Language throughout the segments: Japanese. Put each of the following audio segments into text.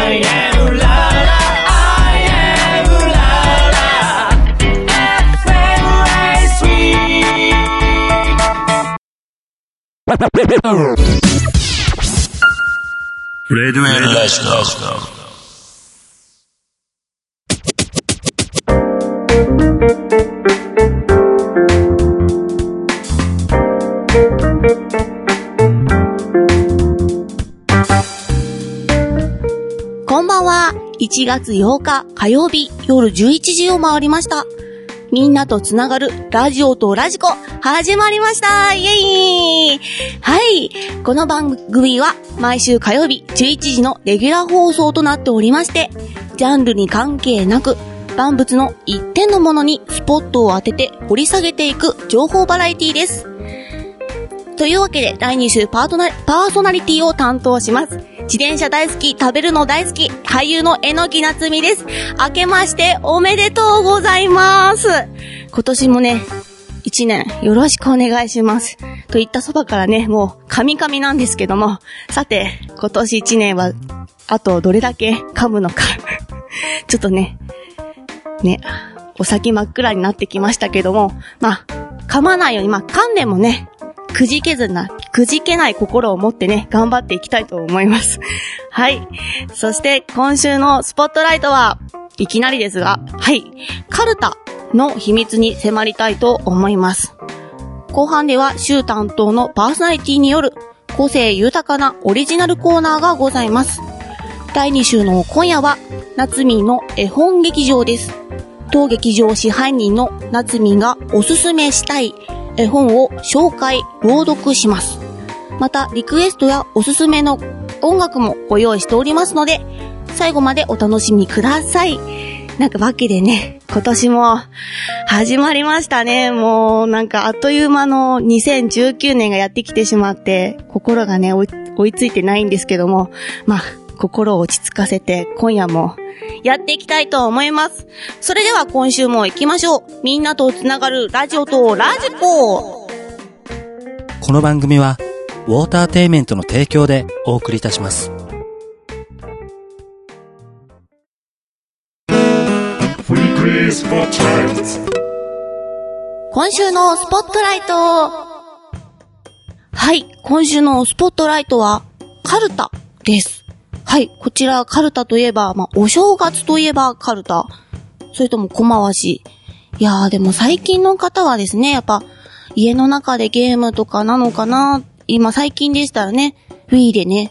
I am la la I am la la FM レディオエルラジオこんばんは。1月8日火曜日夜11時を回りました。みんなとつながるラジオとラジコ始まりました。イエーイ。はい。この番組は毎週火曜日11時のレギュラー放送となっておりまして、ジャンルに関係なく万物の一点のものにスポットを当てて掘り下げていく情報バラエティです。というわけで第2週パーソナリティを担当します。自転車大好き、食べるの大好き、俳優の榎木夏美です。明けましておめでとうございます。今年もね、1年よろしくお願いします。と言ったそばからね、もう神々なんですけども、さて、今年1年はあとどれだけ噛むのか。ちょっとね、お先真っ暗になってきましたけども、噛まないように、噛んでもね、くじけない心を持ってね、頑張っていきたいと思います。はい。そして今週のスポットライトはいきなりですが、はい。カルタの秘密に迫りたいと思います。後半では週担当のパーソナリティによる個性豊かなオリジナルコーナーがございます。第2週の今夜は、夏美の絵本劇場です。当劇場支配人の夏美がおすすめしたい絵本を紹介、朗読します。また、リクエストやおすすめの音楽もご用意しておりますので、最後までお楽しみください。わけでね、今年も始まりましたね。もうあっという間の2019年がやってきてしまって、心がね、追いついてないんですけども、心を落ち着かせて今夜もやっていきたいと思います。それでは今週も行きましょう。みんなとつながるラジオとラジコ。 この番組はウォーターテイメントの提供でお送りいたします。 今週のスポットライト。はい、今週のスポットライトはカルタです。はい、こちらカルタといえば、お正月といえばカルタ。それとも小回し。いやーでも最近の方はですね、やっぱ家の中でゲームとかなのかな。今最近でしたらね、Wii でね、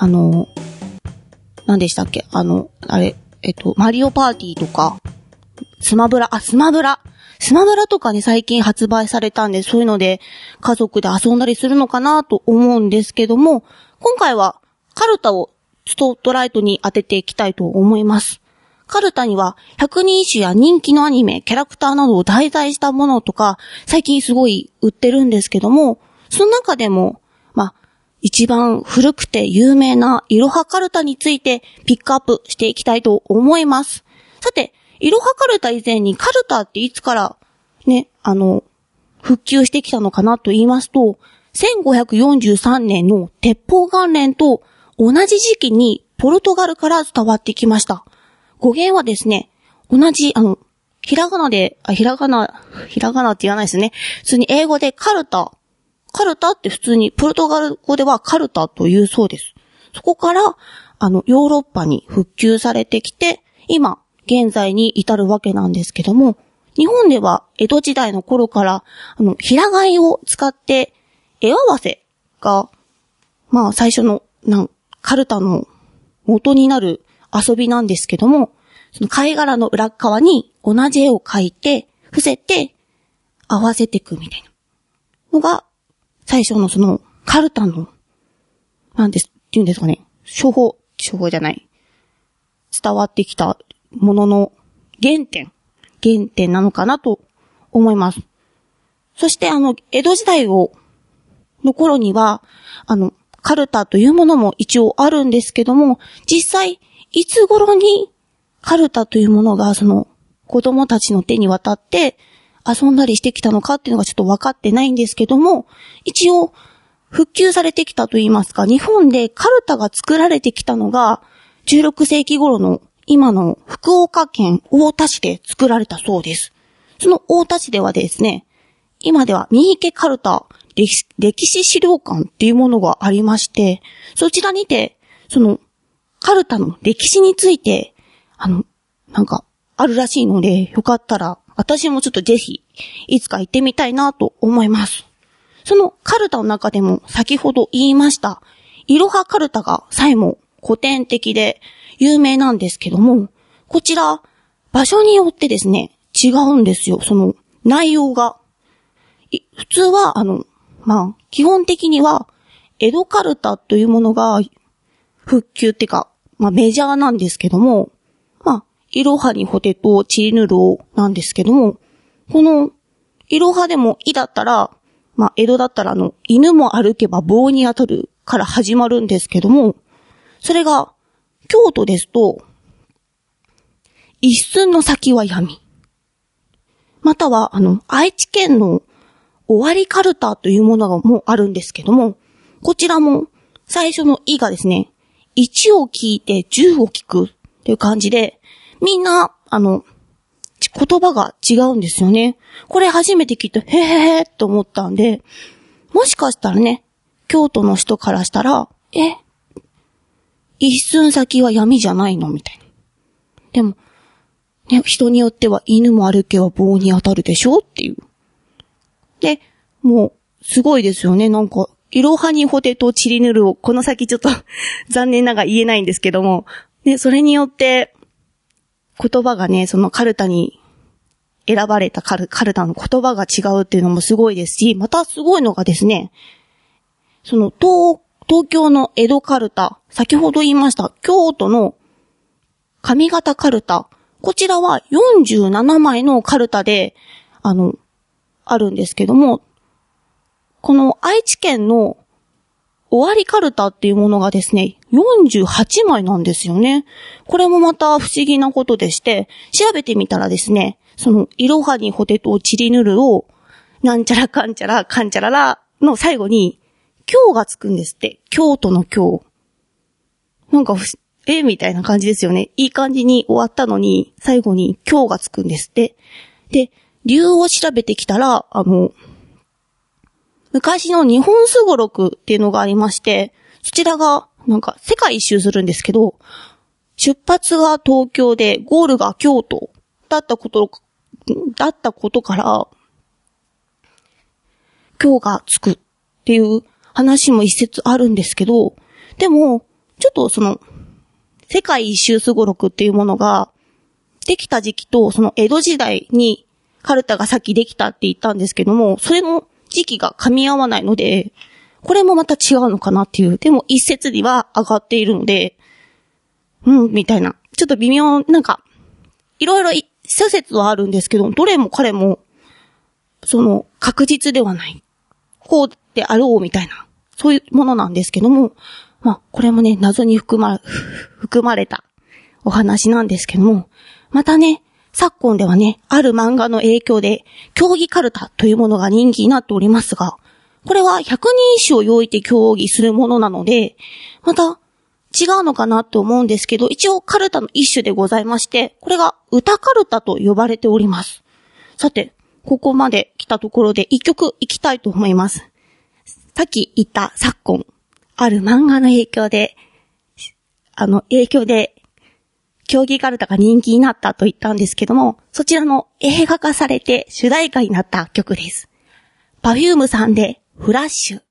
何でしたっけ？マリオパーティーとか、スマブラとかね、最近発売されたんで、そういうので家族で遊んだりするのかなと思うんですけども、今回はカルタをスポットライトに当てていきたいと思います。カルタには百人一首や人気のアニメ、キャラクターなどを題材したものとか、最近すごい売ってるんですけども、その中でも、一番古くて有名なイロハカルタについてピックアップしていきたいと思います。さて、イロハカルタ以前にカルタっていつからね、復旧してきたのかなと言いますと、1543年の鉄砲元年と同じ時期にポルトガルから伝わってきました。語源はですね、同じ、ひらがなって言わないですね。普通に英語でカルタって普通にポルトガル語ではカルタというそうです。そこから、ヨーロッパに復旧されてきて、今、現在に至るわけなんですけども、日本では江戸時代の頃から、平飼いを使って、絵合わせが、最初の、カルタの元になる遊びなんですけども、その貝殻の裏側に同じ絵を描いて、伏せて、合わせていくみたいなのが、最初のそのカルタの、って言うんですかね、処方じゃない。伝わってきたものの原点なのかなと思います。そして江戸時代の頃には、カルタというものも一応あるんですけども、実際、いつ頃にカルタというものがその子供たちの手に渡って遊んだりしてきたのかっていうのがちょっと分かってないんですけども、一応復旧されてきたといいますか、日本でカルタが作られてきたのが 16世紀頃の今の福岡県太田市で作られたそうです。その太田市ではですね、今では三池カルタ歴史資料館っていうものがありまして、そちらにて、そのカルタの歴史について、なんかあるらしいので、よかったら私もちょっとぜひいつか行ってみたいなと思います。そのカルタの中でも先ほど言いましたいろはカルタがさえも古典的で有名なんですけども、こちら場所によってですね違うんですよ。その内容が普通は基本的には江戸カルタというものが復旧っていうかメジャーなんですけども、いろはにほてとちりぬるおなんですけども、このいろはでもいだったら江戸だったら犬も歩けば棒に当たるから始まるんですけども、それが京都ですと一寸の先は闇、または愛知県の終わりカルタというものがもうあるんですけども、こちらも最初のいがですね、1を聞いて10を聞くっていう感じで、みんな言葉が違うんですよね。これ初めて聞いてへへへと思ったんで、もしかしたらね、京都の人からしたら一寸先は闇じゃないのみたいな。でもね、人によっては犬も歩けば棒に当たるでしょっていう。で、もうすごいですよね。なんかいろはにほてとちりぬるをこの先ちょっと残念ながら言えないんですけども、ね、それによって言葉がね、そのカルタに選ばれたカルタの言葉が違うっていうのもすごいですし、またすごいのがですね、その東京の江戸カルタ、先ほど言いました京都の上方カルタ、こちらは47枚のカルタであるんですけども、この愛知県の終わりカルタっていうものがですね、48枚なんですよね。これもまた不思議なことでして、調べてみたらですね、そのいろはにほてとちりぬるをなんちゃらかんちゃらかんちゃららの最後に京がつくんですって。京都の京。なんかみたいな感じですよね。いい感じに終わったのに最後に京がつくんですって。で、理由を調べてきたら昔の日本すごろくっていうのがありまして、そちらがなんか世界一周するんですけど、出発が東京でゴールが京都だったことから京がつくっていう話も一説あるんですけど、でもちょっとその世界一周すごろくっていうものができた時期とその江戸時代にカルタがさっきできたって言ったんですけども、それの時期が噛み合わないので、これもまた違うのかなっていう。でも一説には上がっているので、みたいな。ちょっと微妙、なんか、いろいろ諸説はあるんですけど、どれも彼も、確実ではない。こうであろうみたいな、そういうものなんですけども、これもね、謎に含まれたお話なんですけども、またね、昨今ではね、ある漫画の影響で、競技カルタというものが人気になっておりますが、これは百人一首を置いて競技するものなので、また違うのかなと思うんですけど、一応カルタの一種でございまして、これが歌カルタと呼ばれております。さて、ここまで来たところで一曲いきたいと思います。さっき言った昨今、ある漫画の影響で、競技カルタが人気になったと言ったんですけども、そちらの映画化されて主題歌になった曲です。Perfume さんでフラッシュ。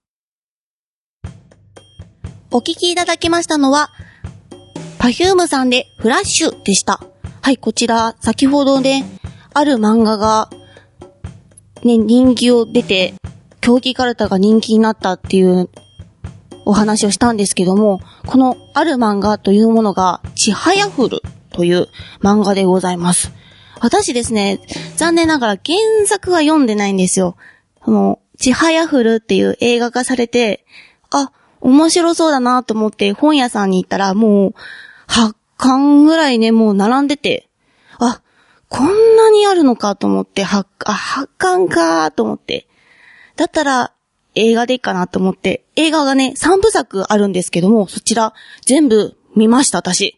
お聴きいただきましたのは、Perfume さんでフラッシュでした。はい、こちら、先ほどね、ある漫画が、ね、人気を出て、競技カルタが人気になったっていうお話をしたんですけども、このある漫画というものがちはやふるという漫画でございます。私ですね、残念ながら原作は読んでないんですよ。ちはやふるっていう映画化されて、面白そうだなと思って本屋さんに行ったらもう8巻ぐらいね、もう並んでて、こんなにあるのかと思って、8巻かと思って、だったら映画でいいかなと思って、映画がね、3部作あるんですけども、そちら全部見ました、私。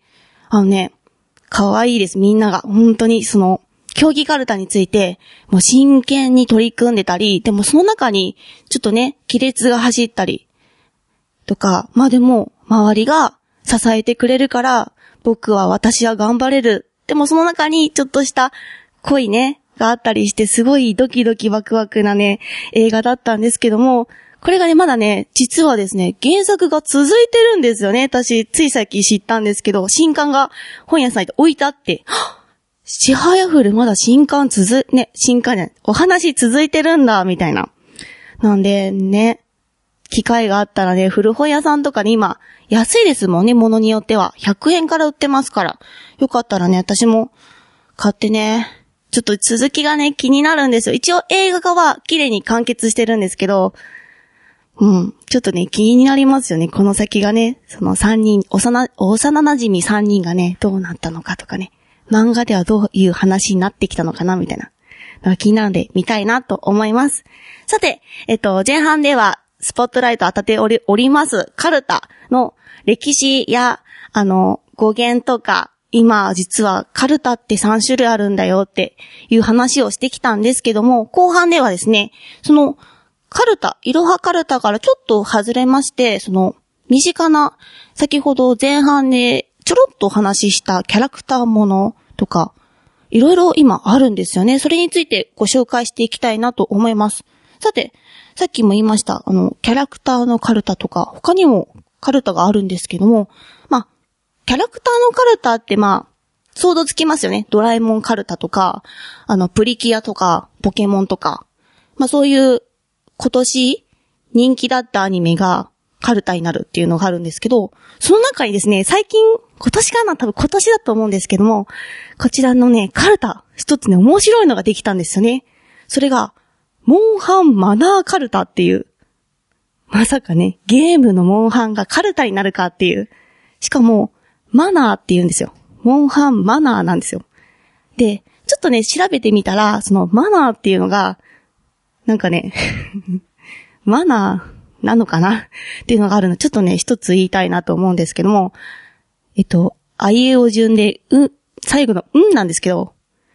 可愛いです。みんなが。本当に競技カルタについて、もう真剣に取り組んでたり、でもその中に、ちょっとね、亀裂が走ったり、とか、まあでも、周りが支えてくれるから、私は頑張れる。でもその中に、ちょっとした恋ね、があったりして、すごいドキドキワクワクなね、映画だったんですけども、これがね、まだね、実はですね、原作が続いてるんですよね。私、ついさっき知ったんですけど、新刊が本屋さんに置いてあって、ちはやふるまだお話続いてるんだ、みたいな。なんで、ね、機会があったらね、古本屋さんとかね、今、安いですもんね、物によっては。100円から売ってますから。よかったらね、私も買ってね、ちょっと続きがね、気になるんですよ。一応映画化は綺麗に完結してるんですけど、ちょっとね、気になりますよね。この先がね、その3人、幼馴染3人がね、どうなったのかとかね。漫画ではどういう話になってきたのかなみたいな。のが気になるので見たいなと思います。さて、前半ではスポットライト当たっておりますカルタの歴史や、語源とか、今実はカルタって3種類あるんだよっていう話をしてきたんですけども、後半ではですね、そのカルタ、いろはカルタからちょっと外れまして、身近な、先ほど前半でちょろっとお話ししたキャラクターものとか、いろいろ今あるんですよね。それについてご紹介していきたいなと思います。さて、さっきも言いました、キャラクターのカルタとか、他にもカルタがあるんですけども、キャラクターのカルタって想像つきますよね。ドラえもんカルタとか、プリキュアとか、ポケモンとか、そういう今年人気だったアニメがカルタになるっていうのがあるんですけど、その中にですね、最近、多分今年だと思うんですけども、こちらのね、カルタ、一つね、面白いのができたんですよね。それが、モンハンマナーカルタっていう、まさかね、ゲームのモンハンがカルタになるかっていう、しかも、マナーって言うんですよ。モンハンマナーなんですよ。で、ちょっとね、調べてみたら、そのマナーっていうのが、なんかね、マナーなのかなっていうのがあるの。ちょっとね、一つ言いたいなと思うんですけども、あいうえお順で、最後のなんですけど、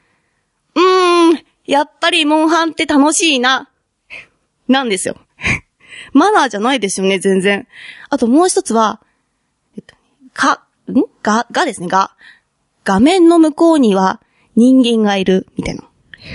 やっぱりモンハンって楽しいな、なんですよ。マナーじゃないですよね、全然。あともう一つは、がですね、画面の向こうには人間がいる、みたいな。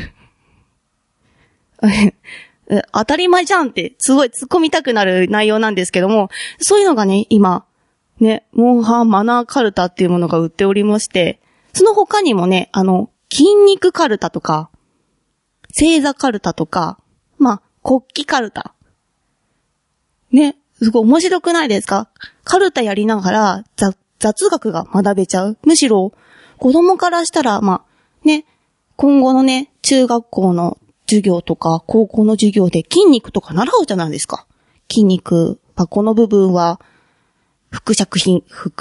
当たり前じゃんって、すごい突っ込みたくなる内容なんですけども、そういうのがね、今、ね、モンハンマナーカルタっていうものが売っておりまして、その他にもね、筋肉カルタとか、星座カルタとか、国旗カルタ。ね、すごい面白くないですか？カルタやりながら雑学が学べちゃう。むしろ、子供からしたら、ね、今後のね、中学校の授業とか、高校の授業で筋肉とか習うじゃないですか。筋肉、この部分は、腹着筋、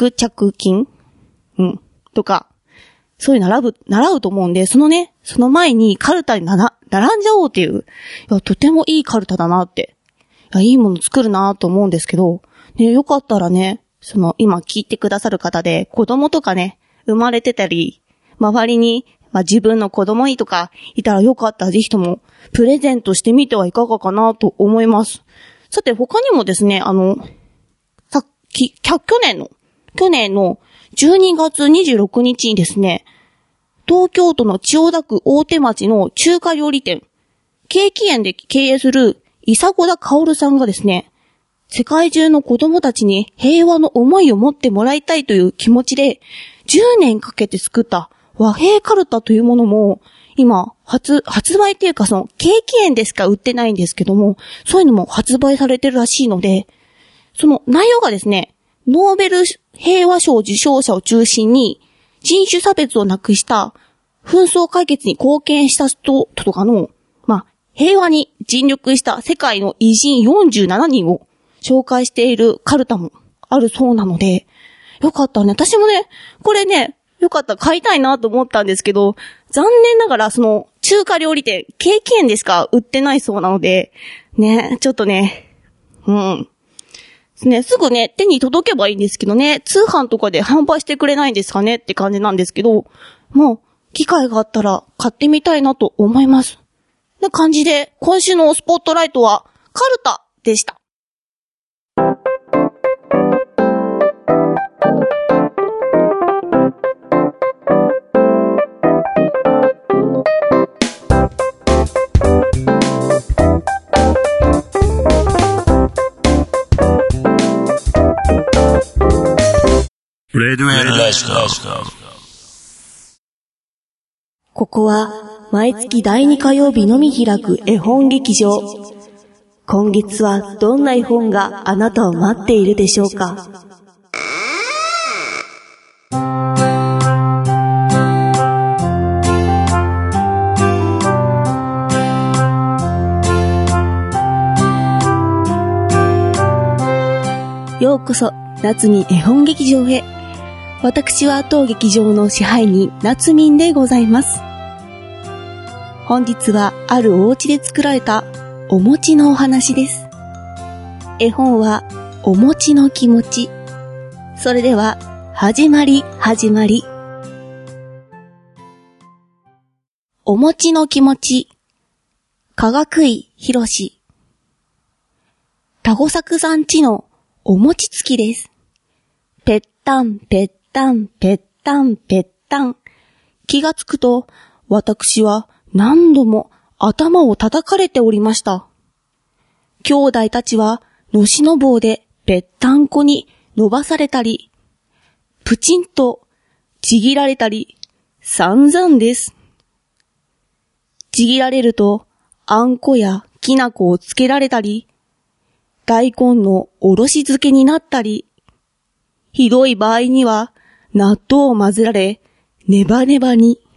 とか、そういう習うと思うんで、その前にカルタに並んじゃおうっていう、とてもいいカルタだなって、いいもの作るなと思うんですけど、ね、よかったらね、今聞いてくださる方で、子供とかね、生まれてたり、周りに、自分の子供にとかいたらよかったらぜひともプレゼントしてみてはいかがかなと思います。さて他にもですね、去年の12月26日にですね、東京都の千代田区大手町の中華料理店、ケーキ園で経営する伊佐子田薫さんがですね、世界中の子供たちに平和の思いを持ってもらいたいという気持ちで、10年かけて作った和平カルタというものも、今、発売っていうかケーキ園でしか売ってないんですけども、そういうのも発売されてるらしいので、その内容がですね、ノーベル平和賞受賞者を中心に、人種差別をなくした紛争解決に貢献した人とかの、平和に尽力した世界の偉人47人を紹介しているカルタもあるそうなので、よかったらね、私もね、これね、よかったら買いたいなと思ったんですけど、残念ながら中華料理店、ケーキ園でしか売ってないそうなので、ね、ちょっとね、 ね、すぐね、手に届けばいいんですけどね、通販とかで販売してくれないんですかねって感じなんですけど、もう、機会があったら買ってみたいなと思います。な感じで、今週のスポットライトは、カルタでした。 レディオエルラジオ。 ここは毎月第2火曜日のみ開く絵本劇場。今月はどんな絵本があなたを待っているでしょうか。ようこそ夏見絵本劇場へ。私は当劇場の支配人夏民でございます。本日はあるお家で作られたお餅のお話です。絵本はお餅の気持ち。それでは始まり。お餅の気持ち。かがくいひろし。タゴサクさんちのお餅つきです。ぺったんぺったんぺったんぺったん。気がつくと私は何度も頭を叩かれておりました。兄弟たちはのしの棒でぺったんこに伸ばされたり、プチンとちぎられたり、散々です。ちぎられるとあんこやきなこをつけられたり、大根のおろし漬けになったり、ひどい場合には納豆を混ぜられ、ネバネバに。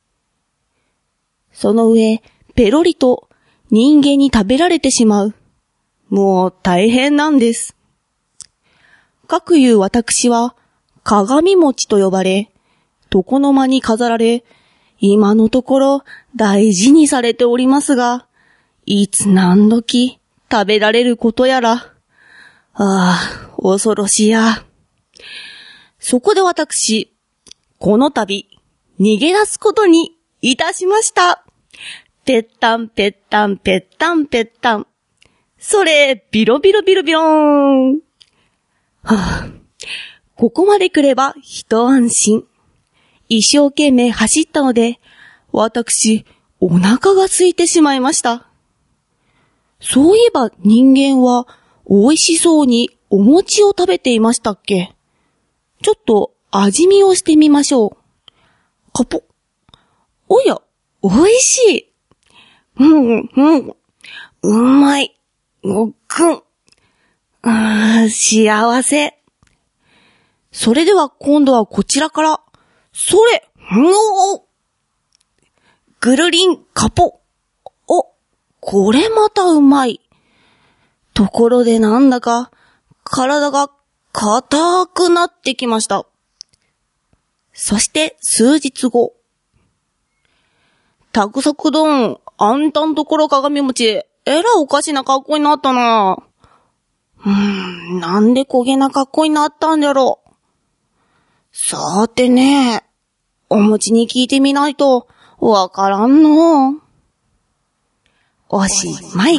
その上、ペロリと人間に食べられてしまう。もう大変なんです。かくいう私は、鏡餅と呼ばれ、床の間に飾られ、今のところ大事にされておりますが、いつ何時食べられることやら。恐ろしや。そこで私、この度、逃げ出すことにいたしました。ぺったんぺったんぺったんぺったん。それ、ビロビロビロビローン。ここまで来れば一安心。一生懸命走ったので、私、お腹が空いてしまいました。そういえば人間は美味しそうにお餅を食べていましたっけ？ちょっと味見をしてみましょう。カポッ。おや、美味しい。うまい。ごっくん。幸せ。それでは今度はこちらから。それ、ぐるりん、カポッ。これまたうまい。ところでなんだか、体が硬くなってきました。そして数日後。たくさくどん、あんたんところ鏡餅、えらおかしな格好になったな。なんで焦げな格好になったんだろう。さてね、お餅に聞いてみないと、わからんの。おしまい。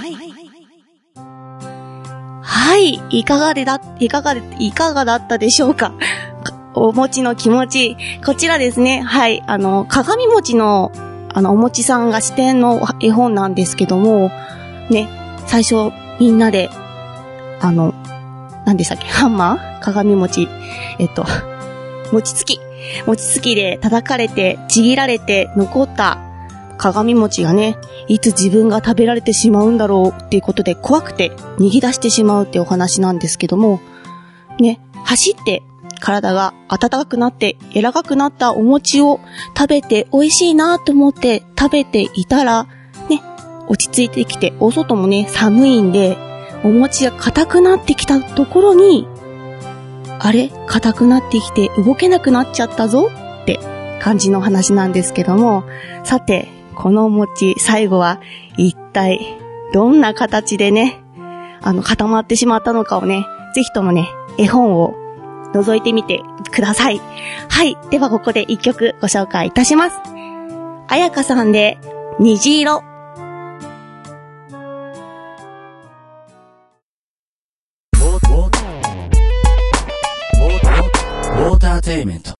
はい、いかがだったでしょうか。お餅の気持ち。こちらですね、はい、鏡餅の、お餅さんが視点の絵本なんですけども、ね、最初、みんなで、何でしたっけ、ハンマー？鏡餅。餅つきで叩かれて、ちぎられて、残った、鏡餅がね、いつ自分が食べられてしまうんだろうっていうことで怖くて逃げ出してしまうってお話なんですけども、ね、走って体が温かくなって柔らかくなったお餅を食べて美味しいなと思って食べていたら、ね、落ち着いてきて、お外もね、寒いんで、お餅が硬くなってきたところに、あれ？硬くなってきて動けなくなっちゃったぞって感じの話なんですけども、さて、このお餅、最後は一体どんな形でね、 固まってしまったのかをね、ぜひともね、絵本を覗いてみてください。はい。ではここで一曲ご紹介いたします。彩香さんで、虹色。 ウォーターテイメント。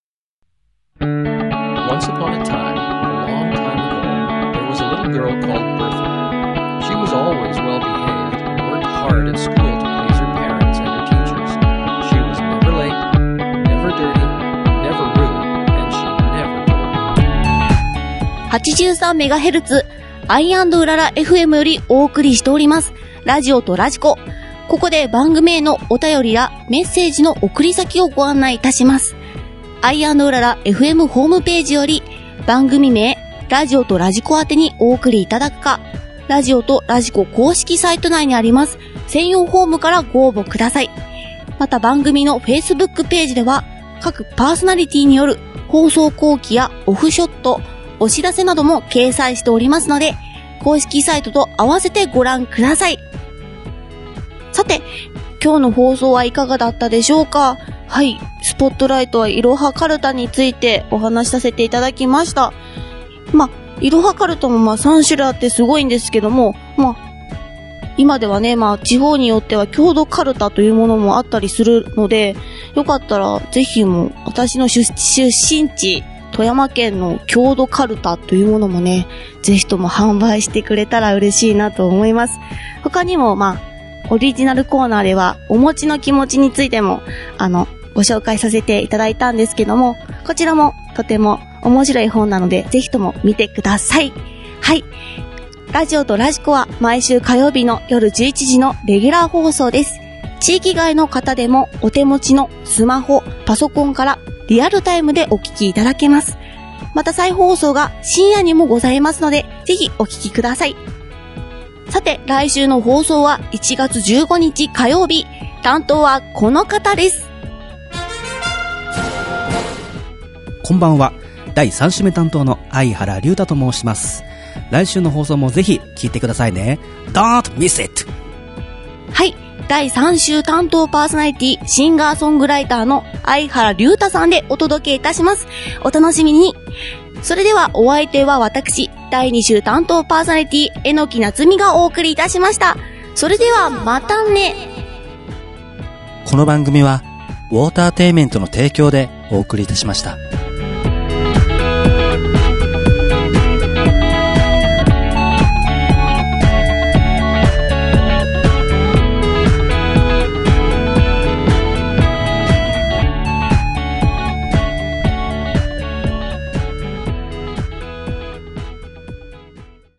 Once upon a time, a long time ago, there was a little girl called Bertha. She was always well behaved and worked hard at school to please her parents and her teachers. She was never late, never dirty, never rude, and she never told. 83MHz、アイ&ウララ FM よりお送りしております。ラジオとラジコ。ここで番組へのお便りやメッセージの送り先をご案内いたします。アイ&ウララ FM ホームページより番組名、ラジオとラジコ宛てにお送りいただくか、ラジオとラジコ公式サイト内にあります専用フォームからご応募ください。また番組の Facebook ページでは各パーソナリティによる放送後期やオフショット、お知らせなども掲載しておりますので、公式サイトと合わせてご覧ください。さて、今日の放送はいかがだったでしょうか？はい、スポットライトはいろはカルタについてお話しさせていただきました。いろはカルタも3種類あってすごいんですけども、今ではね、地方によっては郷土カルタというものもあったりするので、よかったらぜひも私の出身地、富山県の郷土カルタというものもね、ぜひとも販売してくれたら嬉しいなと思います。他にもオリジナルコーナーではお餅の気持ちについてもご紹介させていただいたんですけども、こちらもとても面白い本なのでぜひとも見てください。はい。ラジオとラジコは毎週火曜日の夜11時のレギュラー放送です。地域外の方でもお手持ちのスマホ、パソコンからリアルタイムでお聞きいただけます。また再放送が深夜にもございますので、ぜひお聞きください。さて、来週の放送は1月15日火曜日。担当はこの方です。 こんばんは。第3週目担当の相原龍太と申します。来週の放送もぜひ聞いてくださいね。Don't miss it! はい。第3週担当パーソナリティ、シンガーソングライターの相原龍太さんでお届けいたします。お楽しみに。それではお相手は私、第2週担当パーソナリティ、えのきなつみがお送りいたしました。それではまたね。 この番組はウォーターテイメントの提供でお送りいたしました。